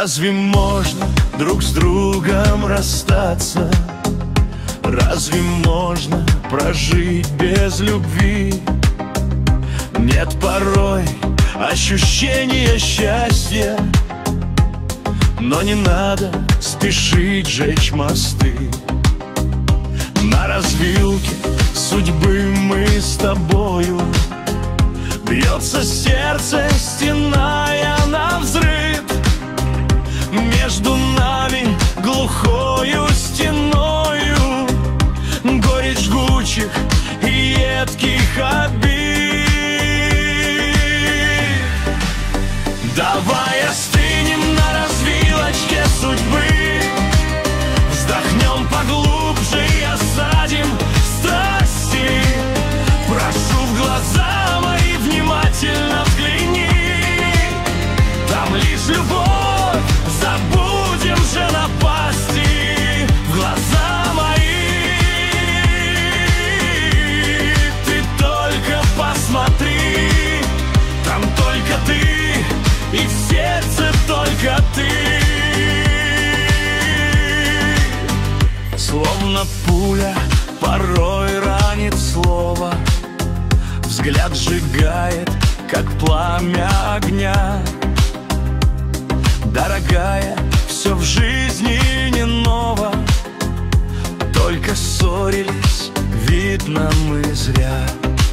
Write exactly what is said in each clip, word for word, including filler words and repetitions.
Разве можно друг с другом расстаться? Разве можно прожить без любви? Нет порой ощущения счастья, но не надо спешить жечь мосты. На развилке судьбы мы с тобою, бьется сердце, стеная навзрыд. Между нами глухою стеною горечь жгучих и едких обид. Давай остынем на развилочке судьбы, вздохнем поглубже и осадим страсти. Прошу в глаза мои внимательно взгляни, там лишь любовь, забудем же напасти. В глаза мои ты только посмотри, там только ты и в сердце только ты. Словно пуля порой ранит слово, взгляд сжигает, как пламя огня. Дорогая, все в жизни не ново, только ссорились, видно, мы зря.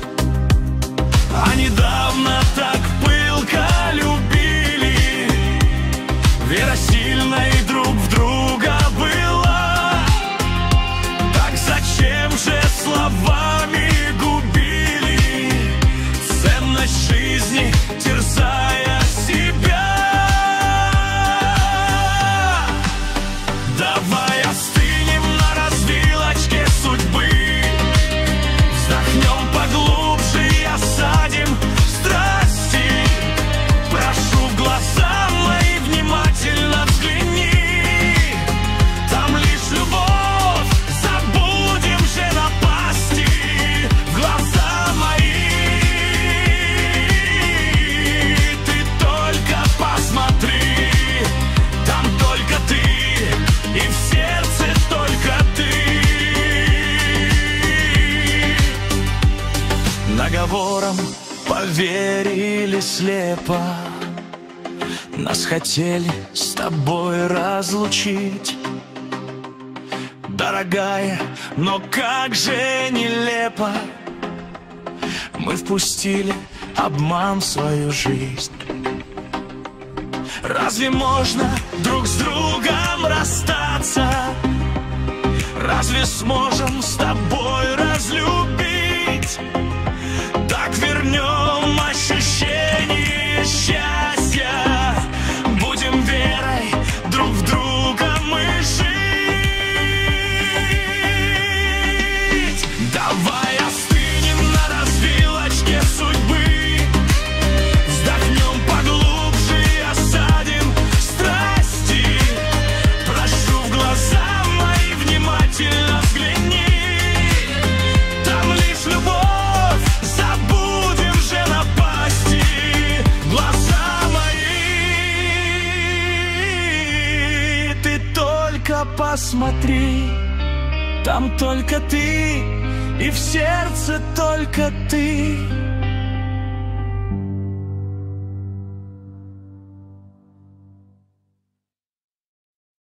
А недавно так пылко любили, вера сильной друг в друга была. Так зачем же словами губили ценность жизни, терзая себя? Давай остынем на развилочке судьбы, вздохнем поглубже и осадим страсти. Прошу в глаза мои внимательно взгляни, там лишь любовь, забудем же напасти. В глаза мои ты только посмотри, там только ты и в сердце только ты. Наговором поверили слепо, нас хотели с тобой разлучить. Дорогая, но как же нелепо мы впустили обман в свою жизнь. Разве можно друг с другом расстаться? Разве сможем с тобой разлюбить? Так вернем ощущение счастья, будем верой друг в друга мы жить. Давай остынем на развилочке судьбы, вздохнем поглубже и осадим страсти. Прошу в глаза мои внимательно взгляни, там лишь любовь, забудем же напасти. Глаза мои ты только посмотри, там только ты и в сердце только ты.